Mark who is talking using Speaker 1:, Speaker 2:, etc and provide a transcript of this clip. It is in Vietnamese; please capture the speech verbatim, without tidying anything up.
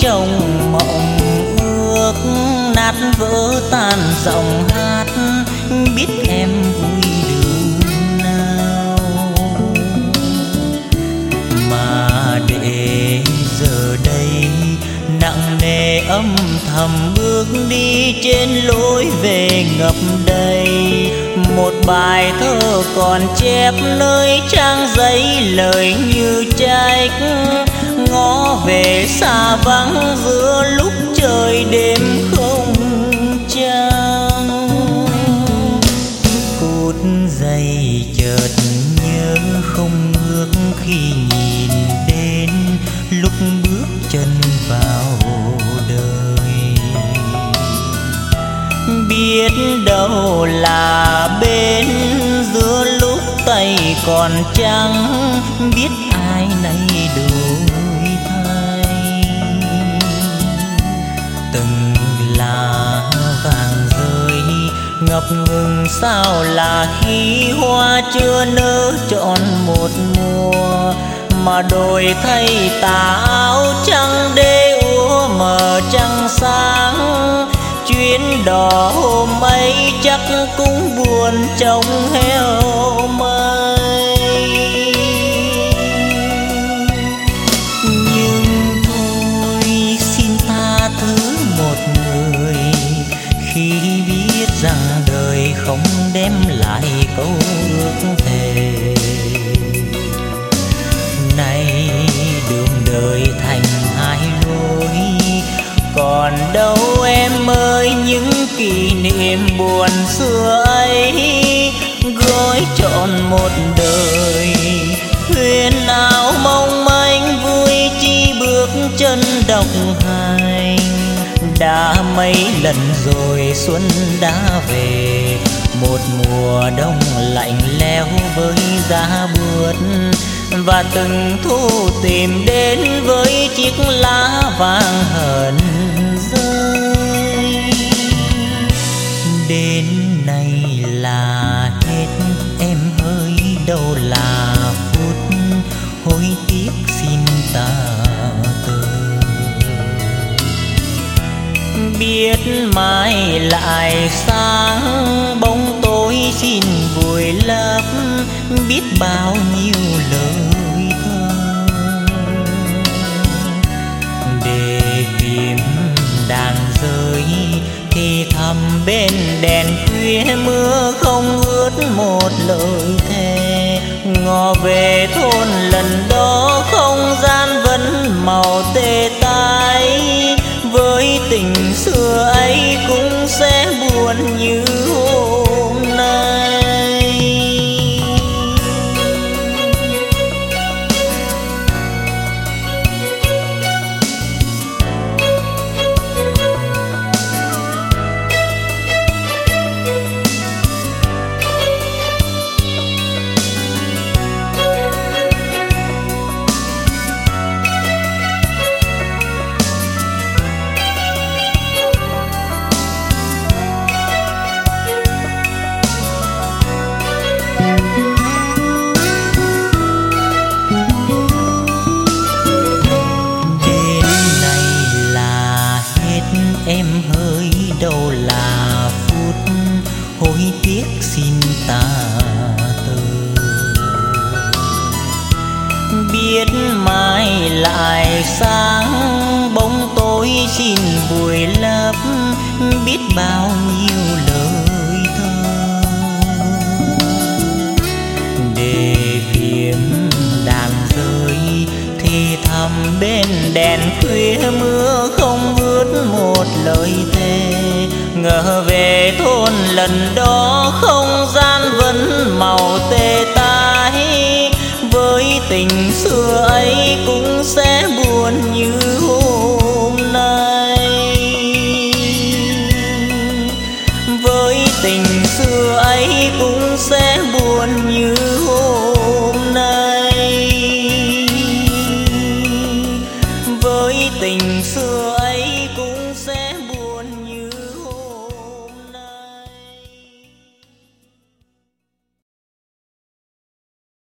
Speaker 1: trong mộng ước nát vỡ tan giọng hát, biết em vui đường nào mà để giờ đây nặng nề âm thầm bước đi trên lối về ngập đầy. Một bài thơ còn chép nơi trang giấy lời như trách, ngó về xa vắng giữa lúc trời đêm không trăng. Phút giây chợt nhớ không ước khi nhìn đến lúc bước chân vào đời, biết đâu là bên giữa lúc tay còn trắng, biết ai nấy đổi thay. Từng là vàng rơi ngập ngừng sao là khi hoa chưa nở trọn một mùa, mà đổi thay tà áo trắng để úa mờ trăng sáng. Chuyến đò hôm ấy chắc cũng buồn trong heo mây, nhưng thôi xin tha thứ một người khi biết rằng đời không đem lại câu ước thề. Nay đường đời thành hai lối, còn đâu em ơi những kỷ niệm buồn xưa ấy, gói trọn một đời huyền ảo mong manh vui chi bước chân độc hành. Đã mấy lần rồi xuân đã về, một mùa đông lạnh lẽo với giá buốt, và từng thu tìm đến với chiếc lá vàng hờn rơi. Đến nay là hết em ơi, đâu là phút hối tiếc xin ta từ. Biết mai lại sáng bóng tối xin vùi lấp, biết bao nhiêu lời thơ để tìm đàn rơi thì thầm bên đèn khuya mưa không ướt một lời thề. Ngò về thôn lần đó không gian vẫn màu tê tái, với tình xưa ấy cũng sẽ buồn như hôm nay. Em hỡi đâu là phút hối tiếc xin ta từ. Biết mai lại sáng bóng tối xin vùi lấp, biết bao nhiêu lời thơ để kiếm đàn rơi thì thầm bên đèn khuya mưa không ướt một lời thề. Ngờ về thôn lần đó không gian vẫn màu tê tái, với tình xưa ấy cũng sẽ buồn như hôm nay. Với tình xưa ấy cũng sẽ buồn như hôm nay. Với tình xưa